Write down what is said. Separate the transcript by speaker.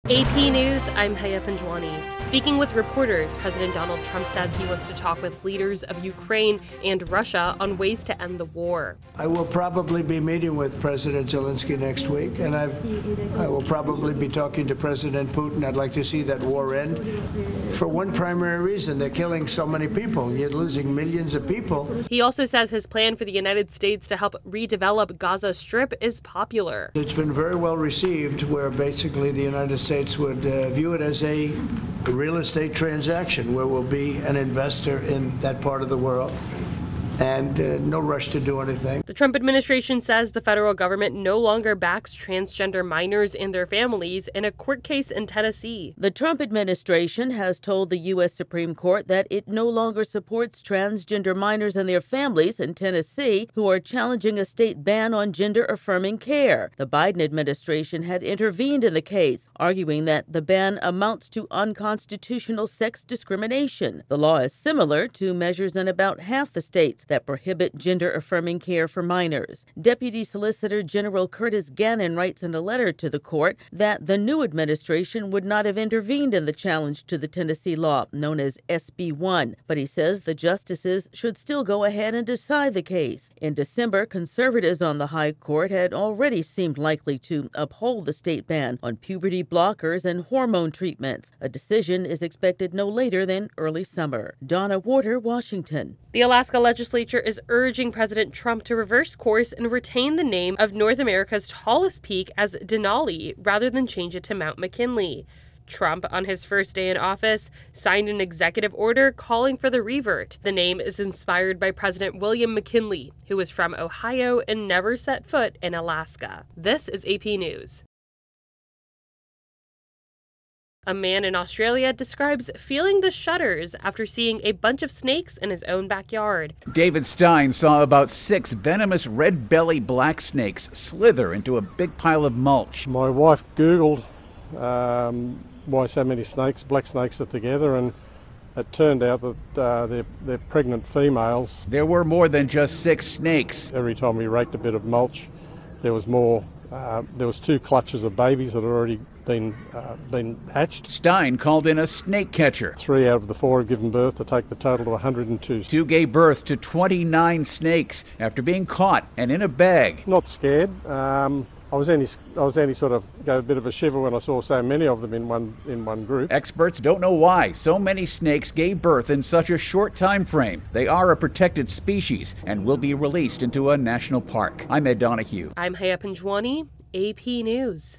Speaker 1: AP News, I'm Haya Panjwani. Speaking with reporters, President Donald Trump says he wants to talk with leaders of Ukraine and Russia on ways to end the war.
Speaker 2: I will probably be meeting with President Zelensky next week, and I will probably be talking to President Putin. I'd like to see that war end for one primary reason. They're killing so many people. You're losing millions of people.
Speaker 1: He also says his plan for the United States to help redevelop Gaza Strip is popular.
Speaker 2: It's been very well received, where basically the United States would view it as a real estate transaction where we'll be an investor in that part of the world. And no rush to do anything.
Speaker 1: The Trump administration says the federal government no longer backs transgender minors and their families in a court case in Tennessee.
Speaker 3: The Trump administration has told the U.S. Supreme Court that it no longer supports transgender minors and their families in Tennessee who are challenging a state ban on gender-affirming care. The Biden administration had intervened in the case, arguing that the ban amounts to unconstitutional sex discrimination. The law is similar to measures in about half the states that prohibit gender-affirming care for minors. Deputy Solicitor General Curtis Gannon writes in a letter to the court that the new administration would not have intervened in the challenge to the Tennessee law, known as SB 1, but he says the justices should still go ahead and decide the case. In December, conservatives on the high court had already seemed likely to uphold the state ban on puberty blockers and hormone treatments. A decision is expected no later than early summer. Donna Warder, Washington.
Speaker 1: The Alaska legislature is urging President Trump to reverse course and retain the name of North America's tallest peak as Denali rather than change it to Mount McKinley. Trump, on his first day in office, signed an executive order calling for the revert. The name is inspired by President William McKinley, who was from Ohio and never set foot in Alaska. This is AP News. A man in Australia describes feeling the shudders after seeing a bunch of snakes in his own backyard.
Speaker 4: David Stein saw about 6 venomous red-bellied black snakes slither into a big pile of mulch.
Speaker 5: My wife Googled why so many snakes, black snakes, are together, and it turned out that they're pregnant females.
Speaker 4: There were more than just 6 snakes.
Speaker 5: Every time we raked a bit of mulch, there was more. There was 2 clutches of babies that had already been hatched.
Speaker 4: Stein called in a snake catcher.
Speaker 5: 3 out of the 4 have given birth to take the total to 102.
Speaker 4: 2 gave birth to 29 snakes after being caught and in a bag.
Speaker 5: Not scared. I was only sort of got a bit of a shiver when I saw so many of them in one group.
Speaker 4: Experts don't know why so many snakes gave birth in such a short time frame. They are a protected species and will be released into a national park. I'm Ed Donahue.
Speaker 1: I'm Haya Panjwani, AP News.